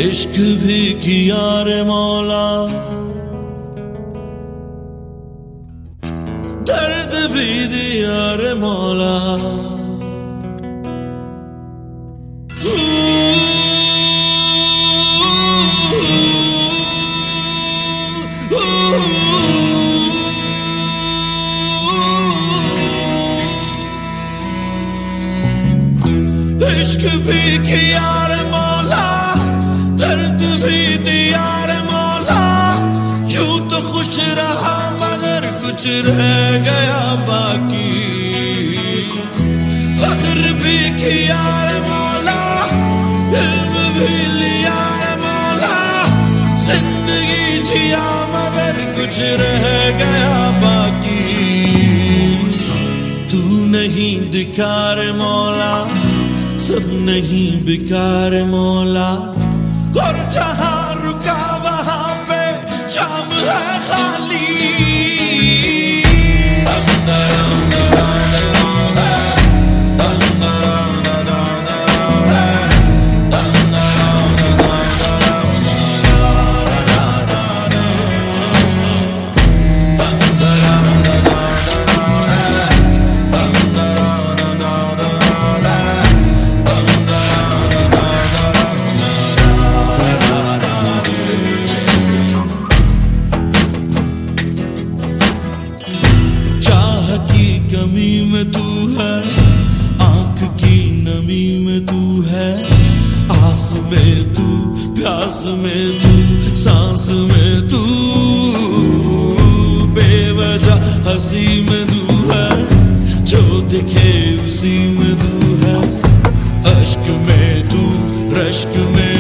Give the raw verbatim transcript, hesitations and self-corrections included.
इश्क भी किया रे मौला, दर्द भी दिया रे मौला। इश्क भी किया रे मौला, दर्द भी दिया रे मौला। यूं तो खुश रहा मगर कुछ रह गया बाकी। फख्र भी किया रे मौला, इल्म भी लिया रे मौला। जिंदगी जिया मगर कुछ रह गया बाकी। तू नहीं दिखा रे मौला, सब नहीं बेकार मौला। और जहां रुका वहां पे जाम है खाली। कमी में तू है, आंख की नमी में तू है। आस में तू, प्यास में तू, सांस में तू। बेवजह हंसी में तू है, जो दिखे उसी में तू है। अश्क में तू, रश्क में